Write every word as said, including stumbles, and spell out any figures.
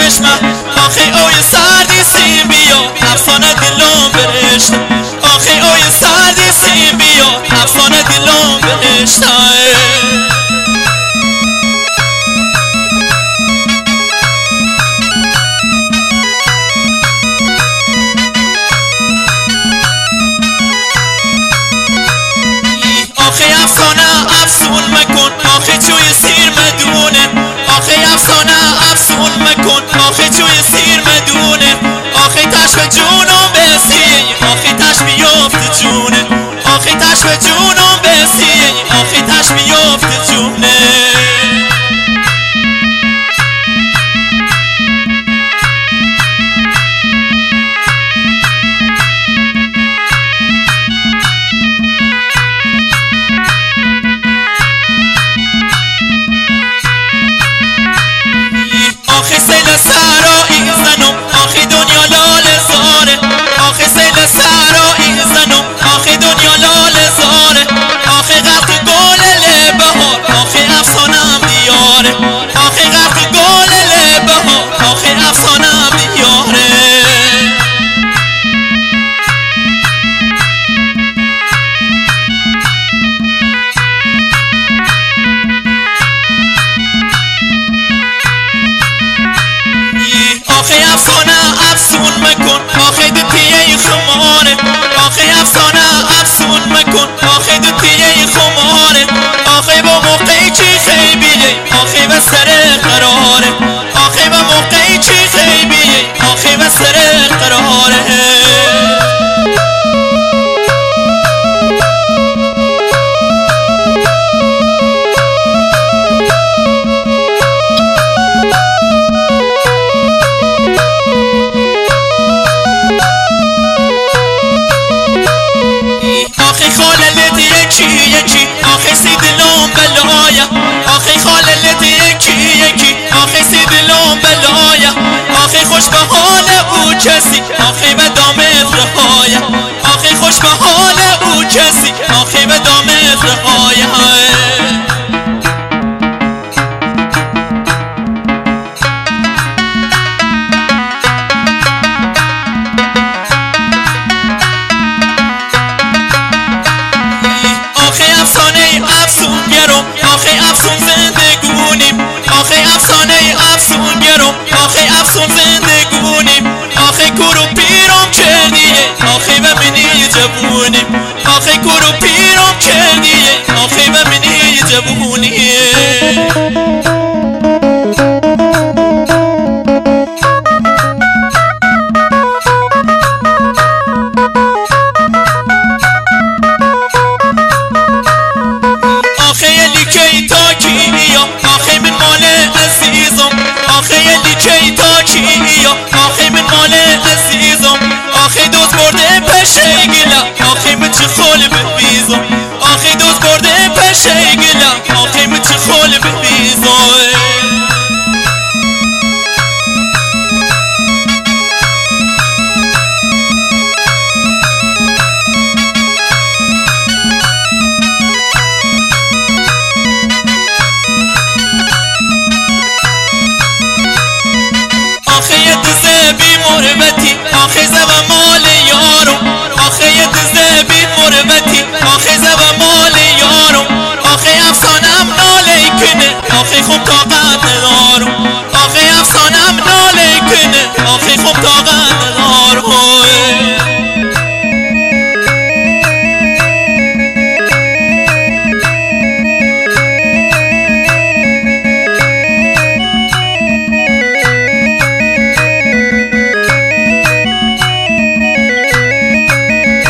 چشمم آخه اوی سردی سیم بیا افسانه دلم برشت آخه اوی سردی سیم بیا افسانه دلم برشت آخه افسانه افسون مکن آخه توی سیر مدونه آخه افسانه افسون مکن آخه توی سیر مدونه آخه تش به جونم بسی آخه تش بیفت جونه آخه تش به جونم بسی آخه تش بیفت جونه آخه سیل سرایی زنم آخه دنیا لال زاره آخه سیل سرایی زنم آخه دنیا لال زاره آخه غرق گل لبهار آخه افسانم دیاره آخه غرق گل لبهار آخه افسانم دیاره آخه افسانه افسون مکن آخه دو تیه خماره آخه افسانه افسون مکن آخه دو تیه خماره آخه با موقعی چی خیبیه آخه و سر قراره آخه با موقعی چی خیبیه آخه و سر قراره آخه خاللت یکی یکی آخه سی دلم بلایا آخه خاللت یکی یکی آخه سی دلم بلایا آخه خوش به حال او کسی آخه به دامت رهایا آخه خوش به حال او کسی آخه به دامت رهایا افسون گرم آخه افسون زندگونیم آخه افسانه افسون گرم آخه افسون زندگونیم آخه کرو پیرم کردیه آخه و منی جوونیم آخه کرو پیرم کردیه آخه و منی جوونیم آخه من مال عزیزم آخه یلی کی تا کییا آخه من مال عزیزم آخه دوز برده پشه گلا آخه من چه خال ببیزم آخه دوز برده پشه گلا آخه من چه خال ببیزم مربتی آخه زب مال یارم آخه دزده بی مربتی آخه زب مال یارم آخه افسانم ناله کنه